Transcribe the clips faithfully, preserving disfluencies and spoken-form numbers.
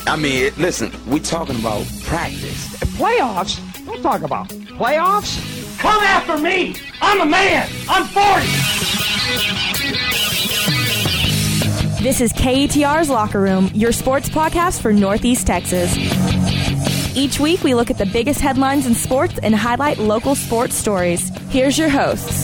I mean, it, listen, we talking about practice. Playoffs? Don't talk about playoffs. Come after me. I'm a man. I'm forty. This is K E T R's Locker Room, your sports podcast for Northeast Texas. Each week, we look at the biggest headlines in sports and highlight local sports stories. Here's your hosts.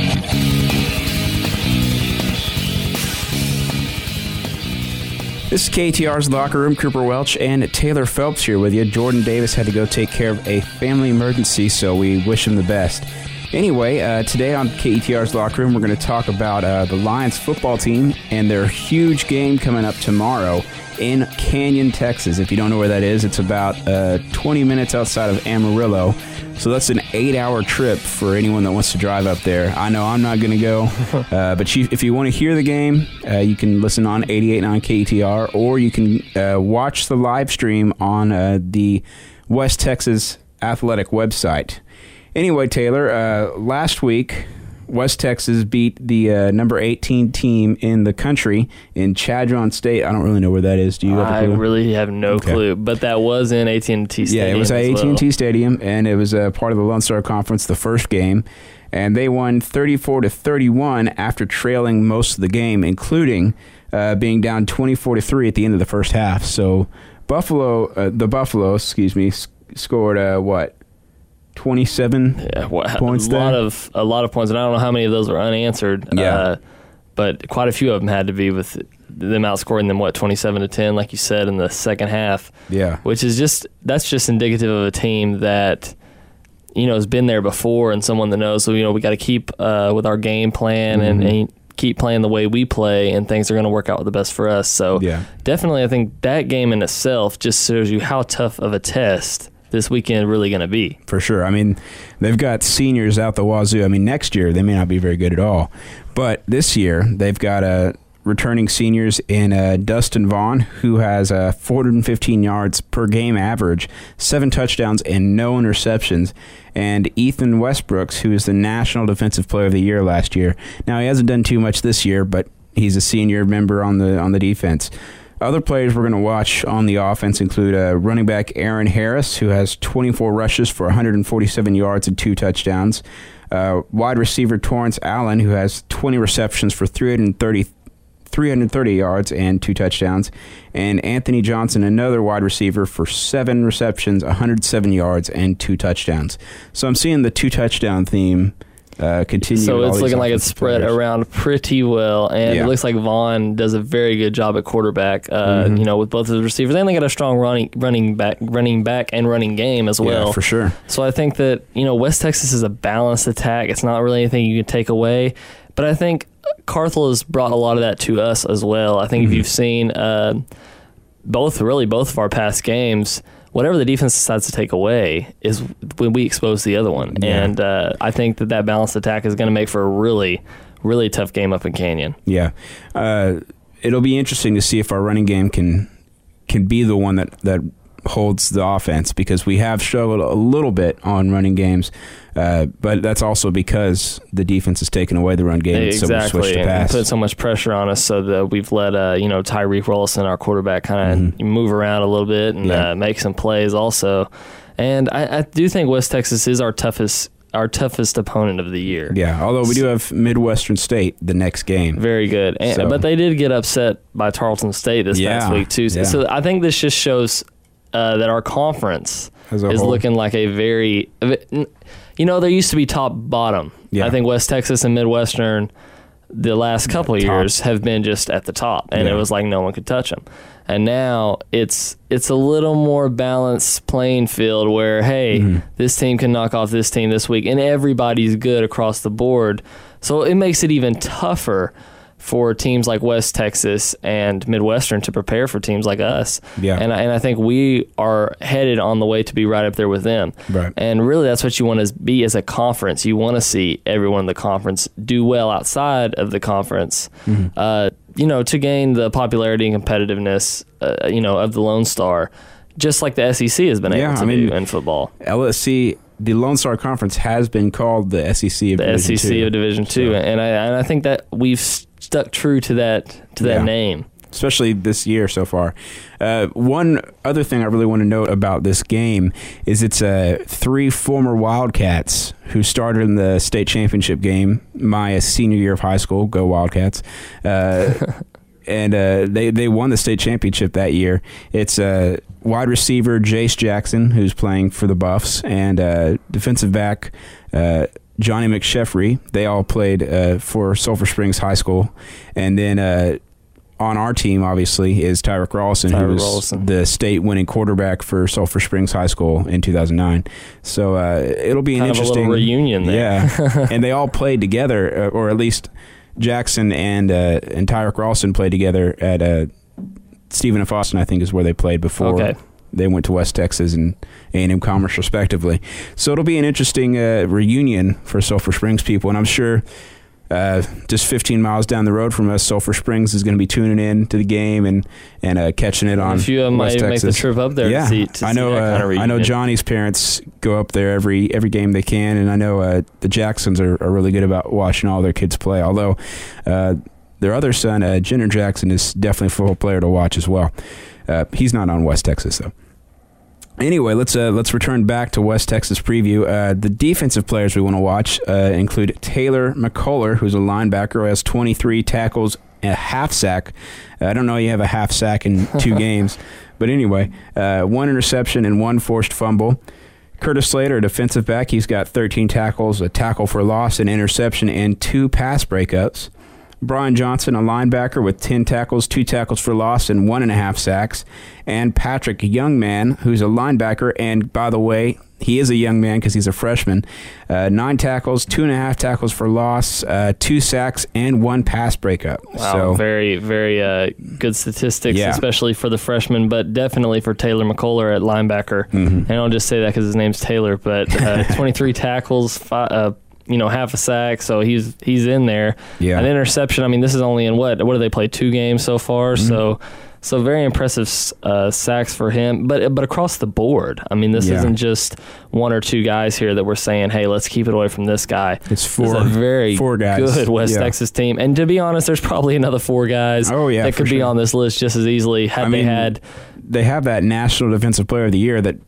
This is K T R's Locker Room. Cooper Welch and Taylor Phelps here with you. Jordan Davis had to go take care of a family emergency, so we wish him the best. Anyway, uh, today on K E T R's Locker Room, we're going to talk about uh, the Lions football team and their huge game coming up tomorrow in Canyon, Texas. If you don't know where that is, it's about uh, twenty minutes outside of Amarillo. So that's an eight-hour trip for anyone that wants to drive up there. I know I'm not going to go, uh, but you, if you want to hear the game, uh, you can listen on eighty-eight point nine K E T R, or you can uh, watch the live stream on uh, the West Texas Athletic website. Anyway, Taylor, uh, last week, West Texas beat the uh, number eighteen team in the country in Chadron State. I don't really know where that is. Do you have a I clue? really have no Okay. clue, but that was in A T and T Stadium. Yeah, it was at as A T and T well. Stadium, and it was a part of the Lone Star Conference, the first game. And they won thirty-four to thirty-one after trailing most of the game, including uh, being down twenty-four to three at the end of the first half. So Buffalo, uh, the Buffalo, excuse me, s- scored uh, what? twenty-seven Yeah, well, points a there? lot of a lot of points, and I don't know how many of those were unanswered. Yeah. Uh, but quite a few of them had to be with them outscoring them. What, twenty-seven to ten, like you said, in the second half. Yeah. Which is just that's just indicative of a team that you know has been there before and someone that knows. So you know we got to keep uh, with our game plan Mm-hmm. and, and keep playing the way we play, and things are going to work out the best for us. So Yeah. definitely, I think that game in itself just shows you how tough of a test this weekend really going to be. For sure. I mean, they've got seniors out the wazoo. I mean, next year they may not be very good at all. But this year they've got uh, returning seniors in uh, Dustin Vaughn, who has uh, four hundred fifteen yards per game average, seven touchdowns, and no interceptions. And Ethan Westbrooks, who is the National Defensive Player of the Year last year. Now, he hasn't done too much this year, but he's a senior member on the on the defense. Other players we're going to watch on the offense include uh, running back Aaron Harris, who has twenty-four rushes for one hundred forty-seven yards and two touchdowns. Uh, wide receiver Torrance Allen, who has twenty receptions for three hundred thirty, three hundred thirty yards and two touchdowns. And Anthony Johnson, another wide receiver, for seven receptions, one hundred seven yards, and two touchdowns. So I'm seeing the two-touchdown theme Uh, continue. So with all it's these looking like it's offensive spread players. around pretty well, and Yeah. it looks like Vaughn does a very good job at quarterback. Uh, Mhm. You know, with both of the receivers, and they got a strong running running back, running back, and running game as well. Yeah, for sure. So I think that you know West Texas is a balanced attack. It's not really anything you can take away, but I think Carthel has brought a lot of that to us as well. I think Mm-hmm. if you've seen uh, both, really both of our past games, whatever the defense decides to take away is when we expose the other one. Yeah. And uh, I think that that balanced attack is going to make for a really, really tough game up in Canyon. Yeah. Uh, it'll be interesting to see if our running game can can be the one that, that holds the offense, because we have struggled a little bit on running games, uh, but that's also because the defense has taken away the run game, Exactly, so we switched to and pass. put so much pressure on us, so that we've let uh, you know Tyreek Rollison, our quarterback, kind of move around a little bit and Yeah. uh, make some plays also. And I, I do think West Texas is our toughest our toughest opponent of the year. Yeah, although we do have Midwestern State the next game. Very good. And, So- but they did get upset by Tarleton State this Yeah, past week, too. yeah. So I think this just shows uh, that our conference As a is whole. looking like a very, you know, there used to be top bottom. Yeah. I think West Texas and Midwestern the last couple of Top. years have been just at the top, and Yeah. it was like no one could touch them. And now it's it's a little more balanced playing field where, hey, Mm-hmm. this team can knock off this team this week, and everybody's good across the board. So it makes it even tougher for teams like West Texas and Midwestern to prepare for teams like us. Yeah. And I, and I think we are headed on the way to be right up there with them. Right. And really that's what you want to be as a conference. You want to see everyone in the conference do well outside of the conference, Mm-hmm. uh, you know, to gain the popularity and competitiveness, uh, you know, of the Lone Star, just like the S E C has been Yeah, able to I mean, do in football. L S C, the Lone Star Conference, has been called the S E C of The Division S E C two. of Division Two, So- and I and I think that we've stuck true to that to that Yeah. name. especially this year so far. Uh, one other thing I really want to note about this game is it's uh, three former Wildcats who started in the state championship game my senior year of high school. Go Wildcats. Uh, and uh, they, they won the state championship that year. It's uh, wide receiver Jace Jackson, who's playing for the Buffs, and uh, defensive back uh, Johnny McSheffrey. They all played uh, for Sulphur Springs High School. And then uh, on our team, obviously, is Tyreek Rollison, who was Rollison. the state winning quarterback for Sulphur Springs High School in two thousand nine. So uh, it'll be an kind interesting of a little reunion there. Yeah, and they all played together, uh, or at least Jackson and uh, and Tyreek Rollison played together at uh, Stephen F. Austin, I think, is where they played before. Okay. They went to West Texas and A and M Commerce, respectively. So it'll be an interesting uh, reunion for Sulphur Springs people, and I'm sure uh, just fifteen miles down the road from us, Sulphur Springs is going to be tuning in to the game and and uh, catching it on. A few of them might make the trip up there yeah. to see. To I know. see that Uh, kind of I know Johnny's parents go up there every every game they can, and I know uh, the Jacksons are, are really good about watching all their kids play. Although uh, their other son, uh, Jenner Jackson, is definitely a football player to watch as well. Uh, he's not on West Texas though. Anyway, let's uh, let's return back to West Texas preview. Uh, the defensive players we want to watch uh, include Taylor McCullough, who's a linebacker who has twenty-three tackles and a half sack. Uh, I don't know you have a half sack in two games, but anyway, uh, one interception and one forced fumble. Curtis Slater, a defensive back, he's got thirteen tackles, a tackle for loss, an interception, and two pass breakups. Brian Johnson, a linebacker with ten tackles, two tackles for loss, and one and a half sacks. And Patrick Youngman, who's a linebacker, and by the way, he is a young man because he's a freshman. Uh, nine tackles, two and a half tackles for loss, uh, two sacks, and one pass breakup. Wow, so, very, very uh, good statistics, yeah. especially for the freshman, but definitely for Taylor McCullough at linebacker. Mm-hmm. And I don't just say that because his name's Taylor, but uh, twenty-three tackles, five, uh, you know, half a sack, so he's he's in there. Yeah. An interception, I mean, this is only in what? What do they play, two games so far? Mm-hmm. So so very impressive uh, sacks for him, but but across the board. I mean, this yeah. isn't just one or two guys here that we're saying, hey, let's keep it away from this guy. It's four, this is a very four guys. good West yeah. Texas team. And to be honest, there's probably another four guys oh, yeah, that could sure. be on this list just as easily had I they mean, had. They have that National Defensive Player of the Year that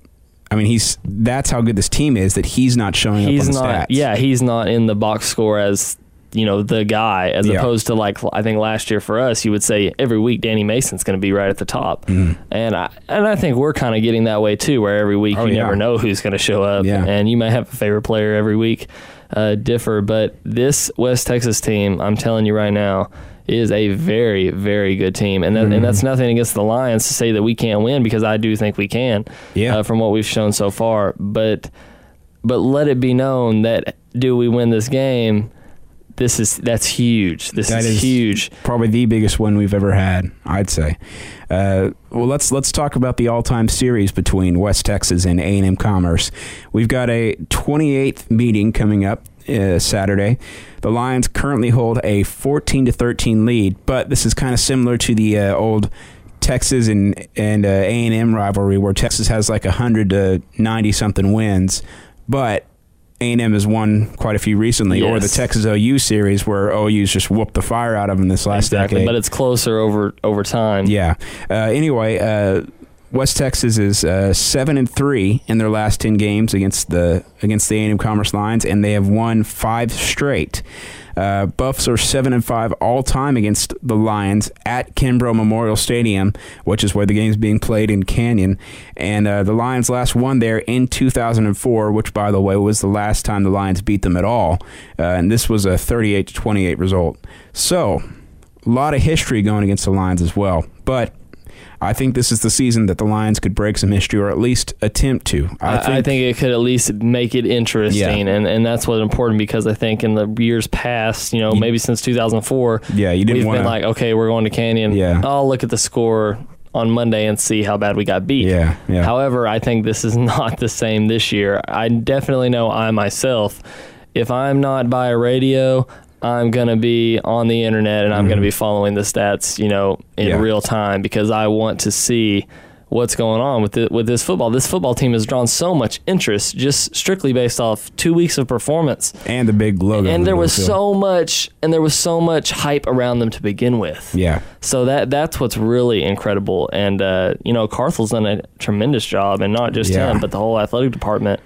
I mean, he's that's how good this team is that he's not showing he's up on the not, stats. Yeah, he's not in the box score as, you know, the guy, as yeah. opposed to, like, I think last year for us, you would say every week Danny Mason's going to be right at the top. Mm. And I and I think we're kind of getting that way, too, where every week oh, you yeah. never know who's going to show up. Yeah. And you might have a favorite player every week uh, differ. But this West Texas team, I'm telling you right now, is a very, very good team. And that, mm-hmm. and that's nothing against the Lions to say that we can't win, because I do think we can yeah. uh, from what we've shown so far. But but let it be known that do we win this game, this is that's huge. This that is, is huge. Probably the biggest one we've ever had, I'd say. Uh, well, let's let's talk about the all-time series between West Texas and A and M Commerce. We've got a twenty-eighth meeting coming up uh, Saturday. The Lions currently hold a fourteen to thirteen lead, but this is kind of similar to the uh, old Texas and and uh, A and M rivalry, where Texas has like one hundred to ninety something wins, but A and M has won quite a few recently, yes. or the Texas O U series where O U's just whooped the fire out of them this last exactly, decade. But it's closer over over time. Yeah. Uh, anyway, uh, West Texas is uh, seven and three in their last ten games against the against the A and M Commerce Lions, and they have won five straight. Uh, Buffs are seven and five all time against the Lions at Kimbrough Memorial Stadium, which is where the game's being played in Canyon. And uh, the Lions last won there in two thousand four, which, by the way, was the last time the Lions beat them at all. Uh, and this was a thirty-eight to twenty-eight result. So, a lot of history going against the Lions as well. But I think this is the season that the Lions could break some history, or at least attempt to. I, I, think, I think it could at least make it interesting, Yeah. and, and that's what's important, because I think in the years past, you know, You- maybe since two thousand four, Yeah, you didn't we've wanna- been like, okay, we're going to Canyon. Yeah. I'll look at the score on Monday and see how bad we got beat. Yeah, yeah. However, I think this is not the same this year. I definitely know I myself, if I'm not by a radio, I'm going to be on the internet and I'm mm-hmm. going to be following the stats, you know, in Yeah. real time, because I want to see what's going on with the, with this football. This football team has drawn so much interest just strictly based off two weeks of performance and the big logo. And there was field. so much, and there was so much hype around them to begin with. Yeah. So that that's what's really incredible. And uh, you know, Carthel's done a tremendous job, and not just yeah. him, but the whole athletic department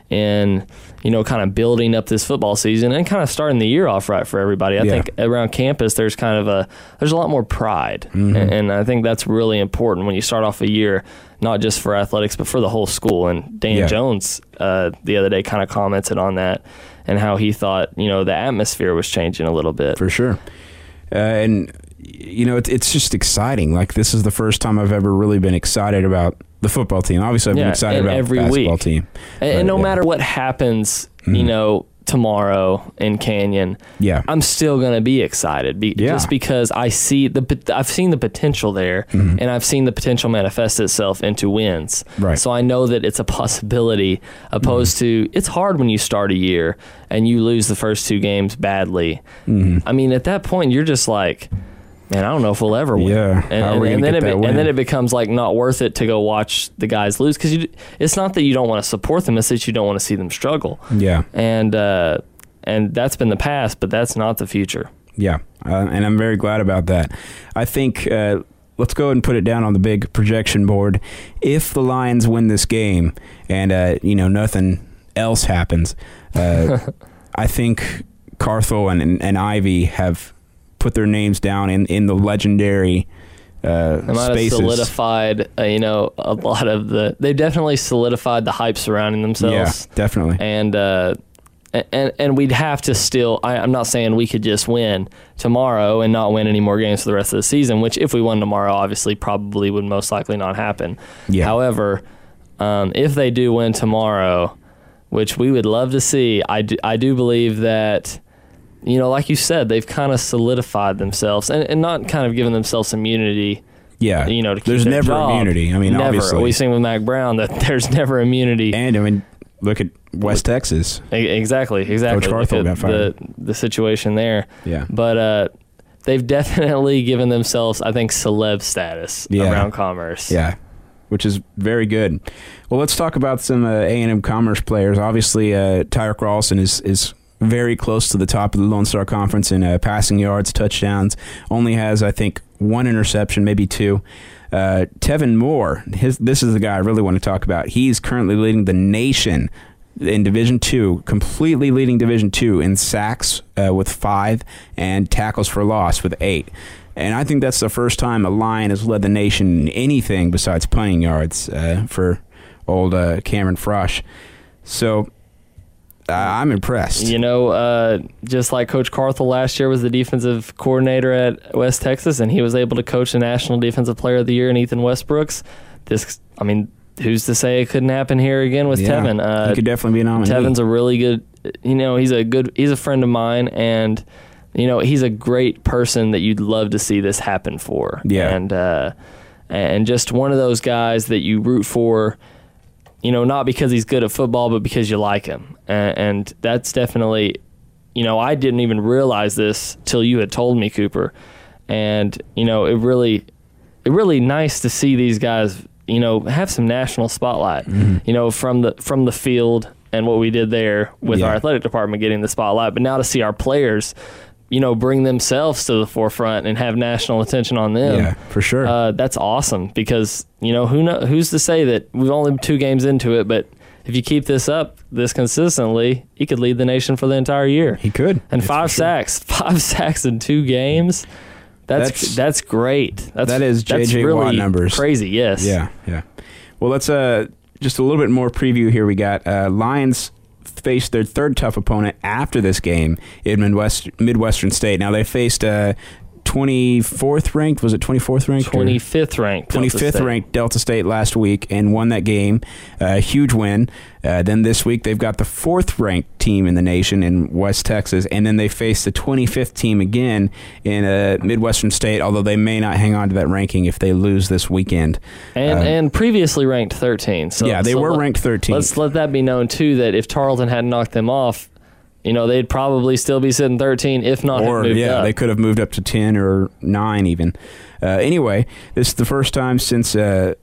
in, you know, kind of building up this football season and kind of starting the year off right for everybody. I yeah. think around campus there's kind of a there's a lot more pride, mm-hmm. and, and I think that's really important when you start off a year, not just for athletics but for the whole school. And Dan yeah. Jones uh, the other day kind of commented on that and how he thought, you know, the atmosphere was changing a little bit. For sure. Uh, and you know, it's it's just exciting. Like, this is the first time I've ever really been excited about the football team. Obviously, I've yeah, been excited about every the basketball week. team. And, but, and no yeah. matter what happens, mm-hmm. you know, tomorrow in Canyon, yeah. I'm still going to be excited be, yeah. just because I see the I've seen the potential there, mm-hmm. and I've seen the potential manifest itself into wins. Right. So I know that it's a possibility, opposed mm-hmm. to it's hard when you start a year and you lose the first two games badly. Mm-hmm. I mean, at that point, you're just like, man, I don't know if we'll ever win. Yeah, and, how are we and, gonna and then get it that win? and then it becomes like not worth it to go watch the guys lose, because you it's not that you don't want to support them, it's that you don't want to see them struggle. Yeah, and uh, and that's been the past, but that's not the future. Yeah, uh, and I'm very glad about that. I think uh, let's go ahead and put it down on the big projection board. If the Lions win this game, and uh, you know, nothing else happens, uh, I think Carthel and, and, and Ivy have put their names down in, in the legendary uh, they might spaces. have solidified, uh, you know, a lot of the. They've definitely solidified the hype surrounding themselves. Yeah, definitely. And uh, and and we'd have to still. I, I'm not saying we could just win tomorrow and not win any more games for the rest of the season. Which, if we won tomorrow, obviously probably would most likely not happen. Yeah. However, um, if they do win tomorrow, which we would love to see, I do, I do believe that. You know, like you said, they've kind of solidified themselves and, and not kind of given themselves immunity. Yeah, you know, to keep there's their never job. immunity. I mean, never. obviously, We've seen with Mac Brown that there's never immunity. And I mean, look at West Texas. Exactly, exactly. Coach Carthel got fired. The the situation there. Yeah, but uh, they've definitely given themselves, I think, celeb status yeah. around Commerce. Yeah, which is very good. Well, let's talk about some uh, A and M Commerce players. Obviously, uh, Tyreek Rawlson is is. very close to the top of the Lone Star Conference in uh, passing yards, touchdowns. Only has, I think, one interception, maybe two. Uh, Tevin Moore, his, this is the guy I really want to talk about. He's currently leading the nation in Division Two, completely leading Division Two in sacks uh, with five and tackles for loss with eight. And I think that's the first time a Lion has led the nation in anything besides punting yards uh, for old uh, Cameron Frosch. So Uh, I'm impressed. You know, uh, just like Coach Carthel last year was the defensive coordinator at West Texas, and he was able to coach the National Defensive Player of the Year in Ethan Westbrooks. This, I mean, who's to say it couldn't happen here again with yeah, Tevin? Uh, he could definitely be a nominee. Tevin's a really good, you know, he's a good, he's a friend of mine, and you know, he's a great person that you'd love to see this happen for. Yeah, and uh, and just one of those guys that you root for. You know, not because he's good at football, but because you like him. And, and that's definitely, you know, I didn't even realize this till you had told me, Cooper. And, you know, it really, it really nice to see these guys, you know, have some national spotlight, mm-hmm. you know, from the, from the field and what we did there with yeah. our athletic department getting the spotlight. But now to see our players, you know, bring themselves to the forefront and have national attention on them. Yeah, for sure. Uh, that's awesome because, you know, who know, who's to say that we've only two games into it, but if you keep this up this consistently, he could lead the nation for the entire year. He could. And five sure. sacks, five sacks in two games. That's that's, that's great. That's, that is J J that's really Watt numbers. Crazy, yes. Yeah, yeah. Well, let's uh just a little bit more preview here. We got uh, Lions faced their third tough opponent after this game in Midwest, Midwestern State. Now, they faced uh, twenty-fourth ranked, was it twenty-fourth ranked? twenty-fifth ranked. twenty-fifth ranked Delta State last week and won that game. A uh, huge win. Uh, then this week they've got the fourth ranked team in the nation in West Texas, and then they face the twenty-fifth team again in uh, Midwestern State, although they may not hang on to that ranking if they lose this weekend. And uh, and previously ranked thirteenth. So, yeah, they so were let, ranked thirteenth. Let's let that be known, too, that if Tarleton hadn't knocked them off, you know, they'd probably still be sitting thirteen, if not or, have moved yeah, up. they could have moved up to ten or nine even. Uh, anyway, this is the first time since uh,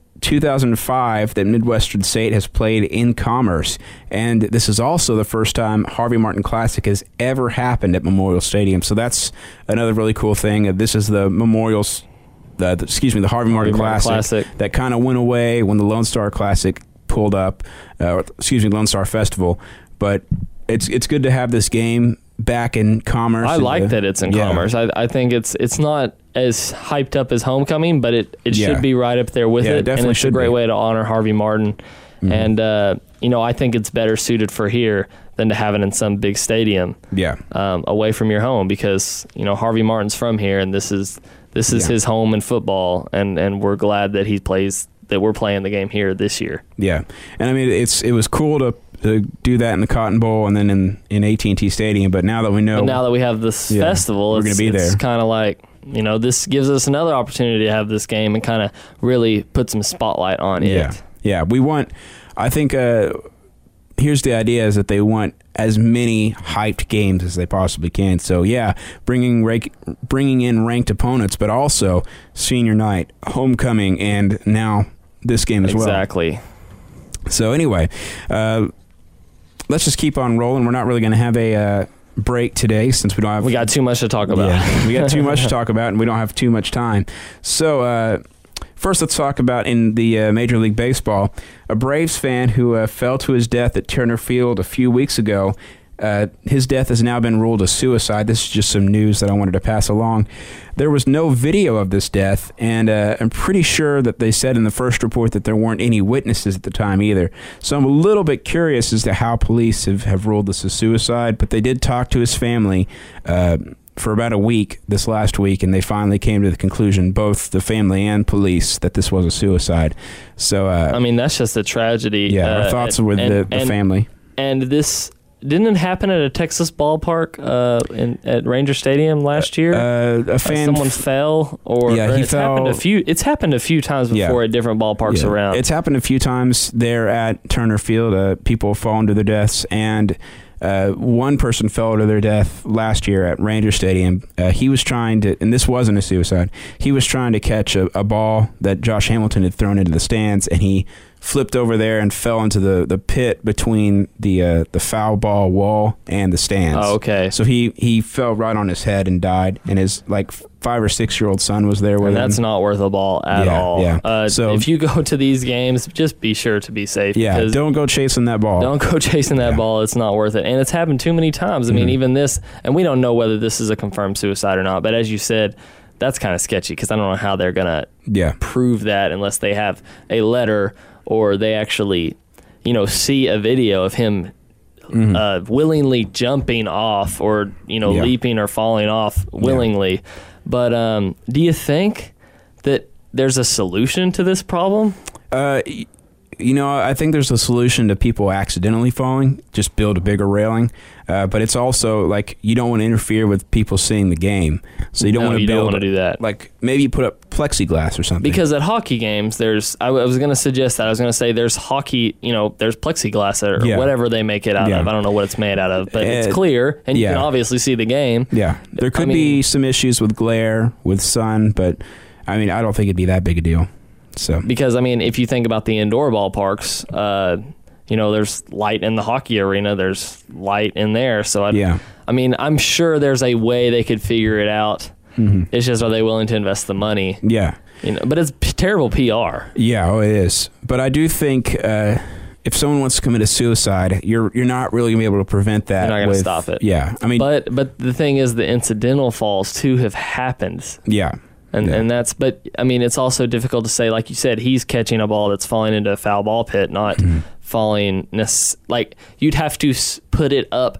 two thousand five that Midwestern State has played in Commerce, and this is also the first time Harvey Martin Classic has ever happened at Memorial Stadium. So that's another really cool thing. This is the Memorials, the, the, excuse me, the Harvey Martin, Harvey Martin Classic, Classic that kind of went away when the Lone Star Classic pulled up, uh, excuse me, Lone Star Festival. But it's it's good to have this game back in Commerce. I like the, that it's in yeah. Commerce. I, I think it's it's not as hyped up as Homecoming, but it, it yeah. should be right up there with yeah, it. it definitely and it's should a great be. way to honor Harvey Martin. Mm-hmm. And, uh, you know, I think it's better suited for here than to have it in some big stadium yeah. um, away from your home because, you know, Harvey Martin's from here, and this is this is yeah. his home in football, and, and we're glad that he plays that we're playing the game here this year. Yeah. And, I mean, it's it was cool to to do that in the Cotton Bowl and then in, in A T and T Stadium, but now that we know... But now that we have this yeah, festival, we're it's, gonna be it's there. kind of like, you know, this gives us another opportunity to have this game and kind of really put some spotlight on Yeah. it. Yeah. We want... I think... Uh, here's the idea is that they want as many hyped games as they possibly can. So, yeah, bringing rank, bringing in ranked opponents, but also senior night, homecoming, and now this game as exactly. well. Exactly. So, anyway... Uh, let's just keep on rolling. We're not really going to have a uh, break today since we don't have... We got too much to talk about. Yeah, we got too much to talk about, and we don't have too much time. So, uh, first let's talk about in the uh, Major League Baseball, a Braves fan who uh, fell to his death at Turner Field a few weeks ago. Uh, his death has now been ruled a suicide. This is just some news that I wanted to pass along. There was no video of this death, and uh, I'm pretty sure that they said in the first report that there weren't any witnesses at the time either. So I'm a little bit curious as to how police have, have ruled this a suicide, but they did talk to his family uh, for about a week this last week, and they finally came to the conclusion, both the family and police, that this was a suicide. So uh, I mean, that's just a tragedy. Yeah, uh, our thoughts and, are with and, the, the and, family. And this... Didn't it happen at a Texas ballpark uh, in, at Ranger Stadium last year? Uh, a fan, uh, someone f- fell, or, yeah, or he it's fell. happened a few. It's happened a few times before Yeah. at different ballparks Yeah. around. It's happened a few times there at Turner Field. Uh, people have fallen to their deaths, and uh, one person fell to their death last year at Ranger Stadium. Uh, he was trying to, and this wasn't a suicide. He was trying to catch a, a ball that Josh Hamilton had thrown into the stands, and he flipped over there and fell into the, the pit between the uh, the foul ball wall and the stands. Oh, okay. So he, he fell right on his head and died, and his like five or six year old son was there with and him. that's not worth a ball at Yeah, all. yeah. Uh, So- if you go to these games, just be sure to be safe. Yeah, because don't go chasing that ball. Don't go chasing that Yeah. ball. It's not worth it. And it's happened too many times. I mean, Mhm. even this, and we don't know whether this is a confirmed suicide or not, but as you said, that's kind of sketchy because I don't know how they're going to Yeah. prove that unless they have a letter or they actually, you know, see a video of him Mhm. uh, willingly jumping off or, you know, Yeah. leaping or falling off willingly. But um, do you think that there's a solution to this problem? Uh, y- you know, I think there's a solution to people accidentally falling. Just build a bigger railing. Uh, but it's also like you don't want to interfere with people seeing the game, so you don't No, want to you don't build. wanna do that. Like maybe you put up plexiglass or something. Because at hockey games, there's, I, w- I was going to suggest that. I was going to say there's hockey, you know, there's plexiglass or Yeah. whatever they make it out Yeah. of. I don't know what it's made out of, but it's Uh, clear and you yeah. can obviously see the game. yeah, there could I mean- be some issues with glare, with sun, but I mean, I don't think it'd be that big a deal. So Because, I mean, if you think about the indoor ballparks, uh, you know, there's light in the hockey arena, there's light in there. So, I, Yeah. I mean, I'm sure there's a way they could figure it out. Mhm. It's just, are they willing to invest the money? yeah, You know, but it's p- terrible P R. yeah, oh, it is. But I do think uh, if someone wants to commit a suicide, you're you're not really gonna be able to prevent that. You're not gonna with- stop it. Yeah, I mean, But but the thing is, the incidental falls too have happened. yeah, And yeah. and that's, but I mean, it's also difficult to say, like you said, he's catching a ball that's falling into a foul ball pit, not Mm-hmm. falling, nec- like you'd have to s- put it up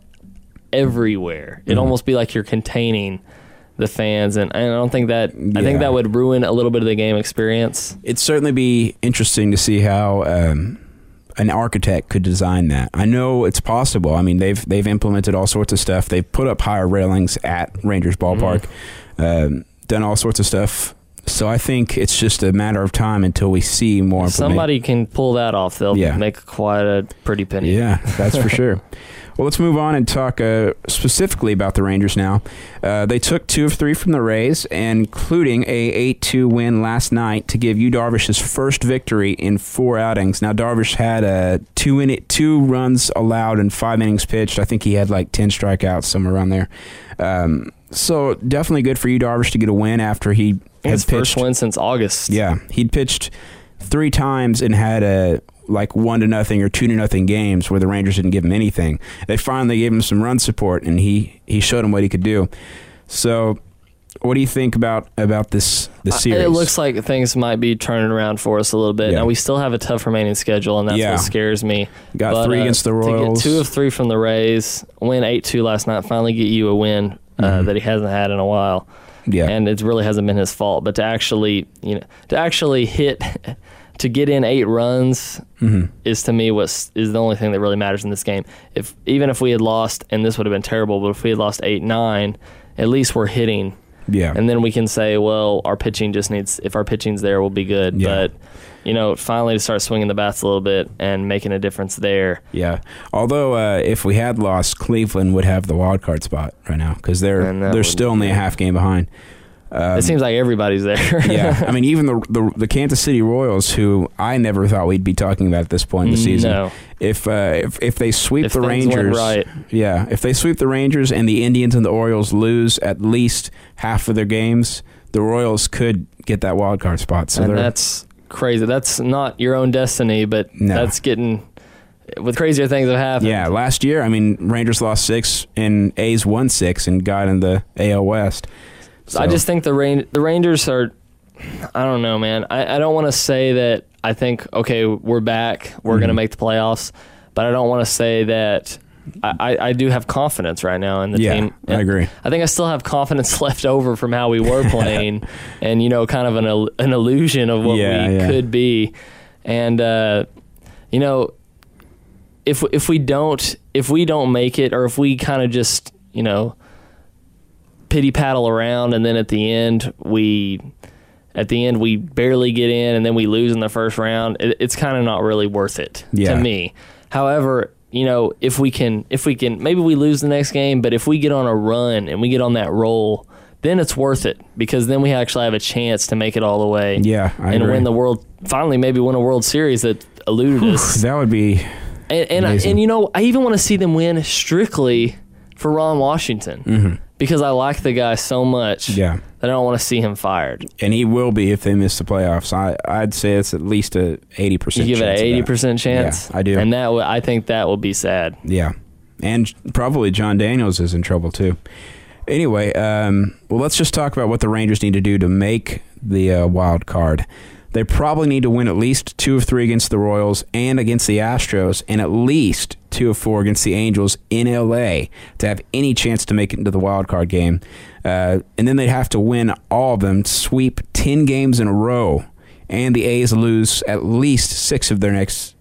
everywhere. It'd Mhm. almost be like you're containing the fans. And, and I don't think that, I Yeah. think that would ruin a little bit of the game experience. It'd certainly be interesting to see how um, an architect could design that. I know it's possible. I mean, they've they've implemented all sorts of stuff. They've put up higher railings at Rangers Ballpark, um, done all sorts of stuff So I think it's just a matter of time until we see more. If somebody can pull that off, they'll Yeah. make quite a pretty penny. Yeah, that's for sure. Well, let's move on and talk uh, specifically about the Rangers now. Uh, they took two of three from the Rays, including a eight two win last night to give Yu Darvish his first victory in four outings. Now, Darvish had uh, two in it, two runs allowed and five innings pitched. I think he had like ten strikeouts, somewhere around there. Um, so definitely good for Yu Darvish to get a win after he had His pitched. first win since August. Yeah, he'd pitched three times and had a like one to nothing or two to nothing games where the Rangers didn't give him anything. They finally gave him some run support, and he, he showed him what he could do. So, what do you think about about this this series? It looks like things might be turning around for us a little bit. Yeah. Now, we still have a tough remaining schedule, and that's Yeah. what scares me. Got But, three uh, against the To Royals. get two of three from the Rays, win eight two last night, finally get you a win uh, Mm-hmm. that he hasn't had in a while. Yeah. And it really hasn't been his fault. But to actually, you know, to actually hit, to get in eight runs Mm-hmm. is to me what's is the only thing that really matters in this game. If even if we had lost, and this would have been terrible, but if we had lost eight nine, at least we're hitting. Yeah. And then we can say, well, our pitching just needs, if our pitching's there, we'll be good. Yeah. But, you know, finally to start swinging the bats a little bit and making a difference there. Yeah. Although, uh, if we had lost, Cleveland would have the wild card spot right now because they're And that they're would- still only a half game behind. it seems like everybody's there. Yeah. I mean, even the, the the Kansas City Royals, who I never thought we'd be talking about at this point in the season. No. If uh, if if they sweep If the things went Rangers, right. yeah, if they sweep the Rangers and the Indians and the Orioles lose at least half of their games, the Royals could get that wild card spot. So And they're that's crazy. That's not your own destiny, but No. that's getting, with crazier things have happened. yeah. Last year, I mean, Rangers lost six and A's won six and got in the A L West. So, I just think the Ran- the Rangers are, I don't know, man. I, I don't want to say that I think, okay, we're back, we're Mm-hmm. going to make the playoffs, but I don't want to say that I, I, I do have confidence right now in the Yeah, team. I agree. I think I still have confidence left over from how we were playing and, you know, kind of an, il- an illusion of what Yeah, we yeah. could be. And, uh, you know, if if we don't if we don't make it, or if we kind of just, you know, pity paddle around, and then at the end we at the end we barely get in, and then we lose in the first round, it, it's kind of not really worth it Yeah. to me. However, you know, if we can if we can maybe we lose the next game, but if we get on a run and we get on that roll, then it's worth it, because then we actually have a chance to make it all the way. Yeah, I and agree. win the world finally maybe win a World Series that eluded us. that would be And and, I, amazing. and you know, I even want to see them win strictly for Ron Washington, Mm-hmm. because I like the guy so much Yeah. that I don't want to see him fired. and he will be if they miss the playoffs. I I'd say it's at least a eighty You percent. give it an chance of eighty that. percent chance. Yeah, I do. and that w- I think that will be sad. Yeah, and probably John Daniels is in trouble too. Anyway, um, well, let's just talk about what the Rangers need to do to make the uh, wild card. They probably need to win at least two of three against the Royals and against the Astros, and at least two of four against the Angels in L A to have any chance to make it into the wild card game. Uh, and then they'd have to win all of them, sweep ten games in a row, and the A's lose at least six of their next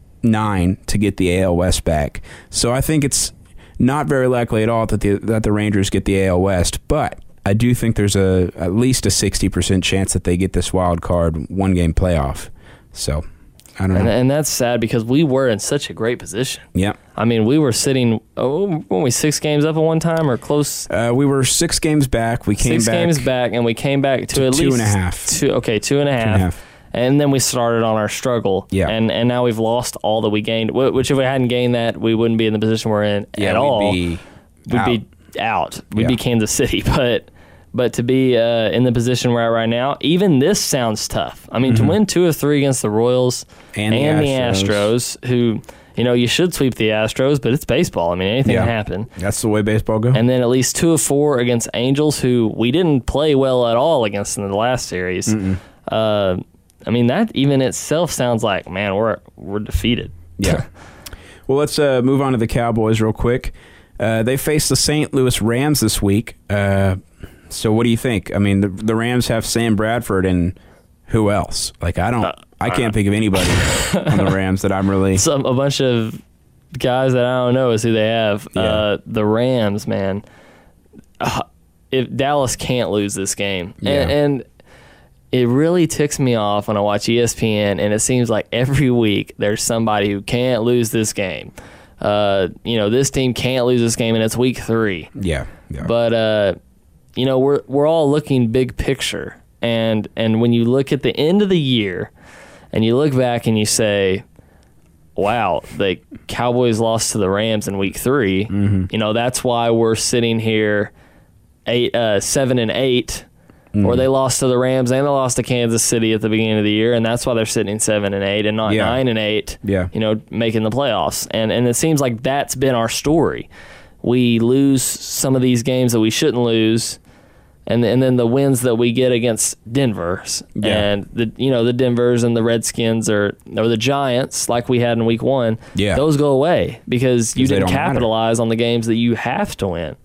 nine to get the A L West back. So I think it's not very likely at all that the that the Rangers get the A L West, but I do think there's a at least a sixty percent chance that they get this wild card one game playoff. So I don't And, know. and that's sad, because we were in such a great position. Yeah. I mean, we were sitting, oh, weren't we six games up at one time, or close? Uh, we were six games back. We came six back games back, and we came back to, to at two least and a half. Two, okay, two and a half. and a half. And then we started on our struggle. Yeah. And and now we've lost all that we gained. wh- Which if we hadn't gained that, we wouldn't be in the position we're in Yeah, at we'd all. be we'd out. be out. We'd Yeah. be Kansas City. But but to be uh, in the position we're at right now, even this sounds tough. I mean, to win two or three against the Royals And and, the the Astros. Astros, who, you know, you should sweep the Astros, but it's baseball. I mean, anything Yeah. can happen. That's the way baseball goes. And then at least two of four against Angels, who we didn't play well at all against in the last series. Uh, I mean, that even itself sounds like, man, we're we're defeated. Yeah. Well, let's uh, move on to the Cowboys real quick. Uh, they face the Saint Louis Rams this week. Uh, so what do you think? I mean, the, the Rams have Sam Bradford and who else? Like, I don't, I can't think of anybody on the Rams that I'm really. Some a bunch of guys that I don't know is who they have. Yeah. Uh, the Rams, man. Uh, if Dallas can't lose this game, Yeah. and, and it really ticks me off when I watch E S P N, and it seems like every week there's somebody who can't lose this game. Uh, you know, this team can't lose this game, and it's week three. Yeah. yeah. But uh, you know, we're we're all looking big picture, and and when you look at the end of the year, and you look back and you say, wow, the Cowboys lost to the Rams in week three. Mm-hmm. You know, that's why we're sitting here eight, uh, seven and eight. Mm. Or they lost to the Rams and they lost to Kansas City at the beginning of the year, and that's why they're sitting seven and eight and not yeah. nine and eight. Yeah. You know, making the playoffs, and and it seems like that's been our story. We lose some of these games that we shouldn't lose, and and then the wins that we get against Denver's yeah. and the you know the Denver's and the Redskins or or the Giants like we had in week one. Yeah. Those go away because you didn't capitalize matter. on the games that you have to win.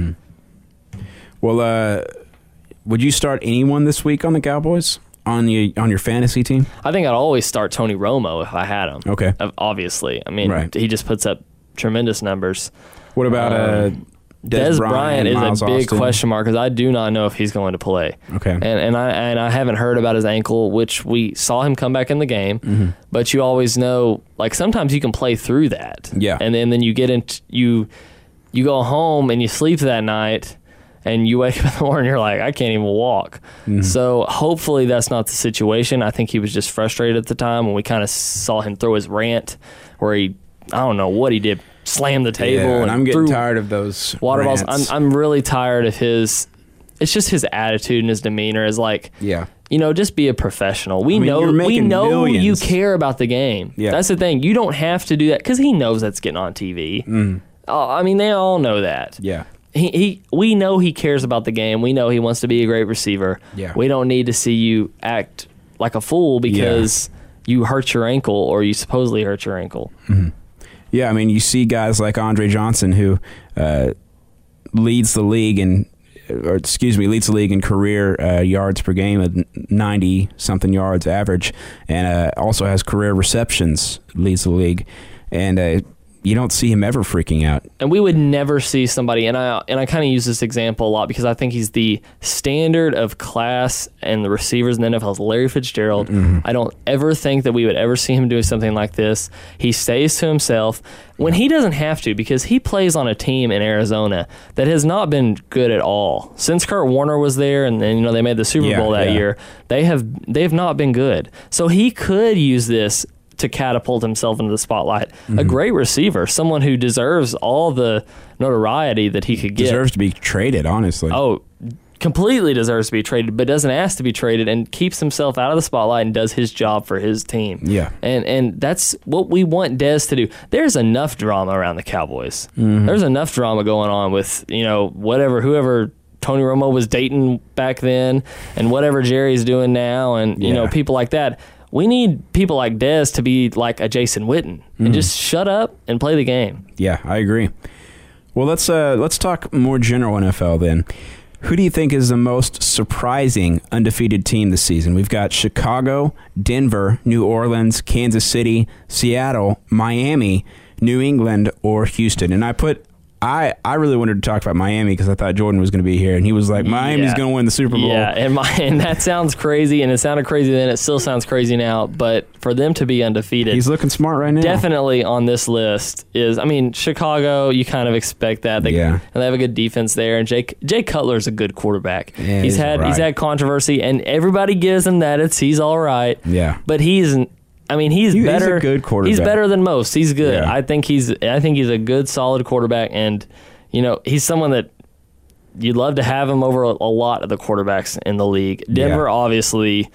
Mm-hmm. Well, uh. Would you start anyone this week on the Cowboys on your on your fantasy team? I think I'd always start Tony Romo if I had him. Okay, obviously. I mean, right. he just puts up tremendous numbers. What about uh, uh, Des, Des Bryant? Bryant is Miles a big Austin? question mark because I do not know if he's going to play. Okay, and and I and I haven't heard about his ankle, which we saw him come back in the game. Mm-hmm. But you always know, like sometimes you can play through that. Yeah, and then then you get into you you go home and you sleep that night. And you wake up in the morning, you're like, I can't even walk. Mm-hmm. So hopefully that's not the situation. I think he was just frustrated at the time when we kind of saw him throw his rant where he, I don't know what he did, slammed the table. Yeah, and, and I'm getting tired of those water rants. balls. I'm, I'm really tired of his, it's just his attitude and his demeanor is like, yeah. you know, just be a professional. We I mean, know you're we making know millions. you care about the game. Yeah. That's the thing. You don't have to do that because he knows that's getting on T V. Mm. Oh, I mean, they all know that. Yeah. He, he, we know he cares about the game. We know he wants to be a great receiver. Yeah. We don't need to see you act like a fool because yeah. you hurt your ankle or you supposedly hurt your ankle. Mm-hmm. Yeah, I mean, you see guys like Andre Johnson who uh, leads the league in, or excuse me, leads the league in career uh, yards per game at ninety something yards average, and uh, also has career receptions, leads the league, and. Uh, You don't see him ever freaking out. And we would never see somebody, and I and I kind of use this example a lot because I think he's the standard of class and the receivers in the N F L is Larry Fitzgerald. Mm-hmm. I don't ever think that we would ever see him doing something like this. He stays to himself when he doesn't have to because he plays on a team in Arizona that has not been good at all. Since Kurt Warner was there and then you know they made the Super yeah, Bowl that yeah. year, they have they have not been good. So he could use this to catapult himself into the spotlight. Mm-hmm. A great receiver, someone who deserves all the notoriety that he could get. Deserves to be traded, honestly. Oh, completely deserves to be traded, but doesn't ask to be traded and keeps himself out of the spotlight and does his job for his team. Yeah. And and that's what we want Dez to do. There's enough drama around the Cowboys. Mm-hmm. There's enough drama going on with, you know, whatever, whoever Tony Romo was dating back then and whatever Jerry's doing now and, you yeah. know, people like that. We need people like Dez to be like a Jason Witten and mm. just shut up and play the game. Yeah, I agree. Well, let's uh, let's talk more general N F L then. Who do you think is the most surprising undefeated team this season? We've got Chicago, Denver, New Orleans, Kansas City, Seattle, Miami, New England, or Houston. And I put I, I really wanted to talk about Miami because I thought Jordan was going to be here, and he was like, Miami's yeah. going to win the Super Bowl. Yeah, and, my, and that sounds crazy, and it sounded crazy then. It still sounds crazy now, but for them to be undefeated. He's looking smart right now. Definitely on this list is, I mean, Chicago, you kind of expect that. They, yeah. And they have a good defense there, and Jay, Jay Cutler's a good quarterback. Yeah, he's had right. he's had controversy, and everybody gives him that. It's He's all right. Yeah. But he's... I mean, he's he, better. He's a good quarterback. He's better than most. He's good. Yeah. I think he's. I think he's a good, solid quarterback, and you know, he's someone that you'd love to have him over a, a lot of the quarterbacks in the league. Denver, yeah. obviously.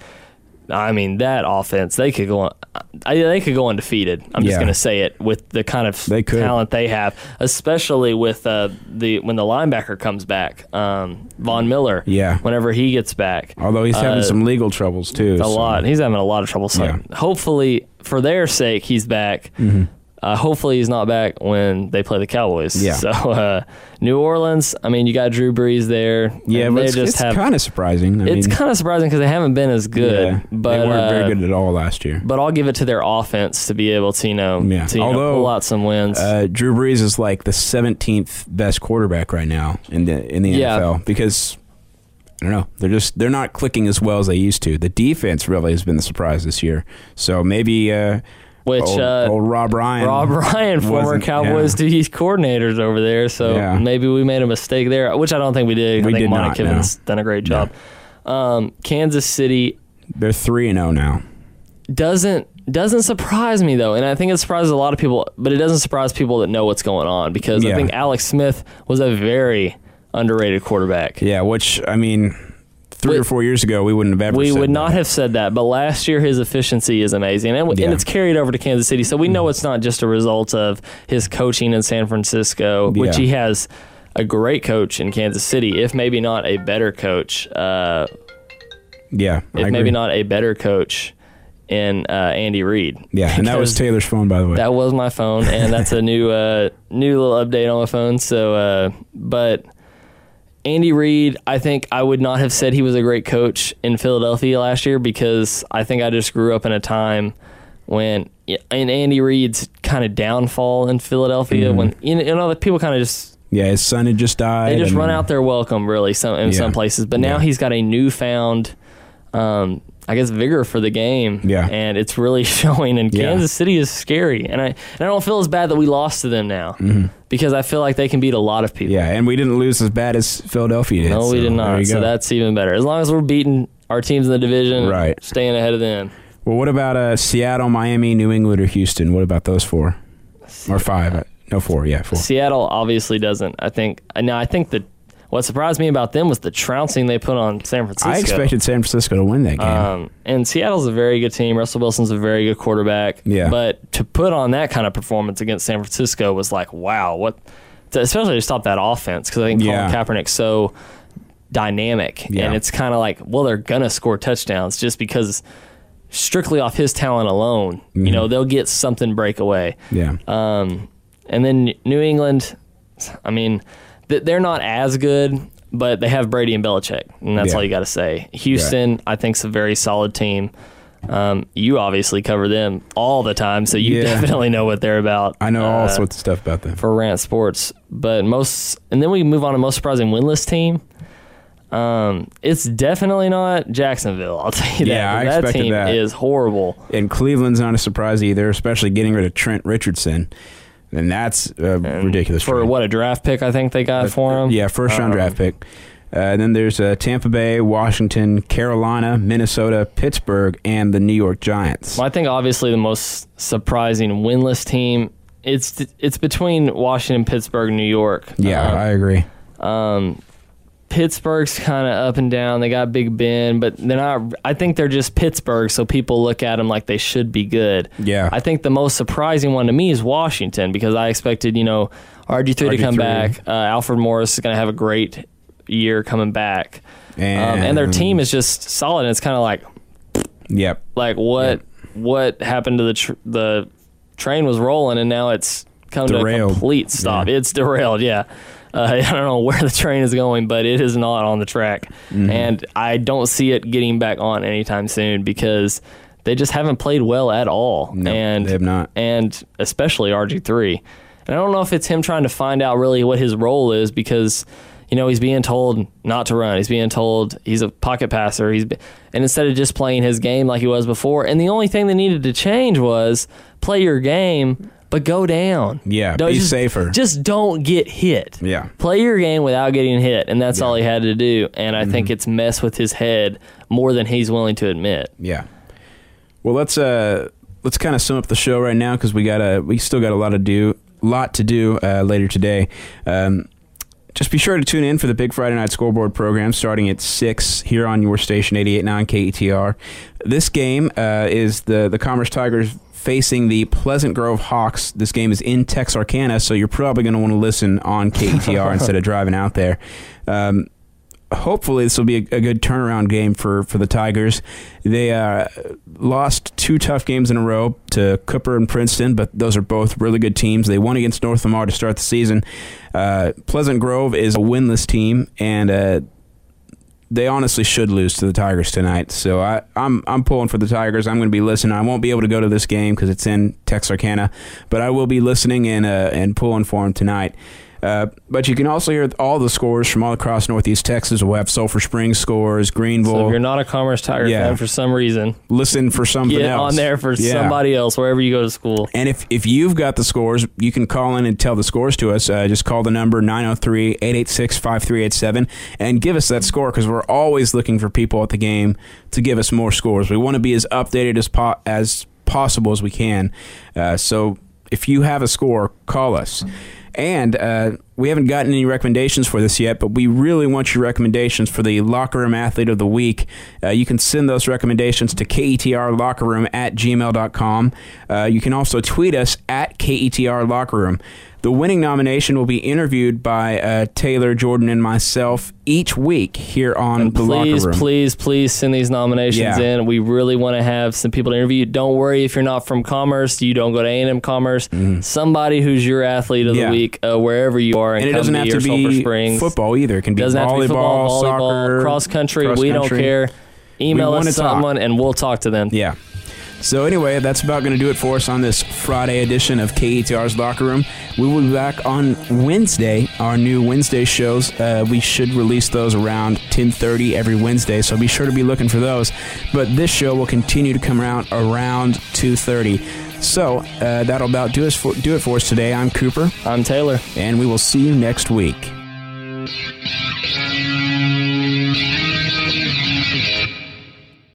I mean, that offense, they could go on, I, they could go undefeated. I'm just yeah. going to say it with the kind of they talent they have, especially with uh, the when the linebacker comes back, um, Von Miller. Yeah. Whenever he gets back. Although he's having uh, some legal troubles too. A so. lot. He's having a lot of trouble. So yeah. hopefully, for their sake, he's back. Mm-hmm. Uh, hopefully he's not back when they play the Cowboys. Yeah. So uh, New Orleans, I mean, you got Drew Brees there. Yeah, but it's, just it's kind of surprising. I it's mean, kind of surprising because they haven't been as good. Yeah, but, they weren't uh, very good at all last year. But I'll give it to their offense to be able to, you know, yeah. to you Although, know, pull out some wins. Uh, Drew Brees is like the seventeenth best quarterback right now in the in the yeah. N F L because I don't know. They're just they're not clicking as well as they used to. The defense really has been the surprise this year. So maybe uh, which old, uh, old Rob Ryan, Rob Ryan, former Cowboys yeah. D coordinators over there. So yeah. maybe we made a mistake there, which I don't think we did. We I think did Monty not, Kivens no. done a great job. No. Um, Kansas City, they're three and zero now. Doesn't doesn't surprise me though, and I think it surprises a lot of people. But it doesn't surprise people that know what's going on because yeah. I think Alex Smith was a very underrated quarterback. Yeah, which I mean. Three we, or four years ago, we wouldn't have ever We said would not that. have said that, but last year his efficiency is amazing, and, yeah. and it's carried over to Kansas City, so we know it's not just a result of his coaching in San Francisco, which yeah. he has a great coach in Kansas City, if maybe not a better coach. Uh, yeah, I If agree. maybe not a better coach in uh, Andy Reid. Yeah, and that was Taylor's phone, by the way. That was my phone, and that's a new uh, new little update on my phone, so, uh, but... Andy Reid, I think I would not have said he was a great coach in Philadelphia last year because I think I just grew up in a time when, in Andy Reid's kind of downfall in Philadelphia, mm-hmm. when you know, you know the people kind of just yeah, his son had just died. They just and, run out their welcome, really, some in yeah. some places. But now yeah. he's got a newfound, um, I guess, vigor for the game, yeah. and it's really showing. And yeah. Kansas City is scary, and I and I don't feel as bad that we lost to them now. Mm-hmm. Because I feel like they can beat a lot of people. Yeah, and we didn't lose as bad as Philadelphia did. No, we so did not. So go. that's even better. As long as we're beating our teams in the division, right. staying ahead of them. Well, what about uh, Seattle, Miami, New England, or Houston? What about those four? Or five? No, four. Yeah, four. Seattle obviously doesn't. I think. Now, I think that what surprised me about them was the trouncing they put on San Francisco. I expected San Francisco to win that game. Um, and Seattle's a very good team. Russell Wilson's a very good quarterback. Yeah. But to put on that kind of performance against San Francisco was like, wow, what? Especially to stop that offense, because I think Colin yeah. Kaepernick's so dynamic, yeah. and it's kind of like, well, they're gonna score touchdowns just because strictly off his talent alone. Mm-hmm. You know, they'll get something breakaway. Yeah. Um, and then New England, I mean, they're not as good, but they have Brady and Belichick, and that's yeah. all you got to say. Houston, right. I think, is a very solid team. Um, you obviously cover them all the time, so you yeah. definitely know what they're about. I know all uh, sorts of stuff about them. For Rant Sports. But most, and then we move on to most surprising winless team. Um, it's definitely not Jacksonville, I'll tell you that. Yeah, I that expected team that. is horrible. And Cleveland's not a surprise either, especially getting rid of Trent Richardson. And that's a and ridiculous. For trade. what, a draft pick I think they got uh, for him? Yeah, first round um, draft pick. Uh, and then there's uh, Tampa Bay, Washington, Carolina, Minnesota, Pittsburgh, and the New York Giants. Well, I think obviously the most surprising winless team, it's it's between Washington, Pittsburgh, New York. Yeah, um, I agree. Um, Pittsburgh's kind of up and down. They got Big Ben, but they're not. I think they're just Pittsburgh, so people look at them like they should be good. Yeah. I think the most surprising one to me is Washington, because I expected, you know, R G three to come back. Uh, Alfred Morris is going to have a great year coming back. And, um, and their team is just solid, and it's kind of like, yep. like what Yep. what happened to the tr- the train was rolling, and now it's come Derailed. to a complete stop. Yeah. It's derailed, yeah. Uh, I don't know where the train is going, but it is not on the track. Mm-hmm. And I don't see it getting back on anytime soon because they just haven't played well at all. No, and, they have not. And especially R G three. And I don't know if it's him trying to find out really what his role is because, you know, he's being told not to run. He's being told he's a pocket passer. He's And instead of just playing his game like he was before, and the only thing that needed to change was play your game, but go down. Yeah, don't, be just, safer. Just don't get hit. Yeah. Play your game without getting hit, and that's yeah. all he had to do. And I mm-hmm. think it's messed with his head more than he's willing to admit. Yeah. Well, let's uh let's kind of sum up the show right now because we got a we still got a lot to do, lot to do uh, later today. Um, just be sure to tune in for the Big Friday Night Scoreboard program starting at six here on your station eighty-eight point nine K E T R. This game uh, is the the Commerce Tigers facing the Pleasant Grove Hawks. This game is in Texarkana, so you're probably going to want to listen on K E T R instead of driving out there. Um, hopefully, this will be a, a good turnaround game for, for the Tigers. They uh, lost two tough games in a row to Cooper and Princeton, but those are both really good teams. They won against North Lamar to start the season. Uh, Pleasant Grove is a winless team, and uh, they honestly should lose to the Tigers tonight. So I, I'm I'm pulling for the Tigers. I'm going to be listening. I won't be able to go to this game because it's in Texarkana, but I will be listening and uh, and pulling for them tonight. Uh, but you can also hear all the scores from all across Northeast Texas. We'll have Sulphur Springs scores, Greenville. So if you're not a Commerce Tiger Yeah. fan for some reason, listen for something get else. on there for Yeah. somebody else wherever you go to school. And if, if you've got the scores, you can call in and tell the scores to us. Uh, just call the number nine oh three, eight eight six, five three eight seven and give us that score, because we're always looking for people at the game to give us more scores. We want to be as updated as po- as possible as we can. Uh, so if you have a score, call us. And uh, we haven't gotten any recommendations for this yet, but we really want your recommendations for the Locker Room Athlete of the Week. Uh, you can send those recommendations to K E T R locker room at gmail dot com. Uh, you can also tweet us at K E T R locker room. The winning nomination will be interviewed by uh, Taylor, Jordan, and myself each week here on And the please, Locker Room. please, please send these nominations Yeah. in. We really want to have some people to interview. Don't worry if you're not from Commerce, you don't go to A and M Commerce. Somebody who's your athlete of Mm-hmm. Yeah. the week, uh, wherever you are, in And it doesn't have Cumbia to or Sulphur be Springs. football either. It can be Doesn't have to be volleyball, football, volleyball, soccer, cross country. We don't cross-country. care. Email We us wanna talk. someone, and we'll talk to them. Yeah. So anyway, that's about going to do it for us on this Friday edition of K E T R's Locker Room. We will be back on Wednesday, our new Wednesday shows. Uh, we should release those around ten thirty every Wednesday, so be sure to be looking for those. But this show will continue to come around around two thirty. So uh, that'll about do, us for, do it for us today. I'm Cooper, I'm Taylor. and we will see you next week.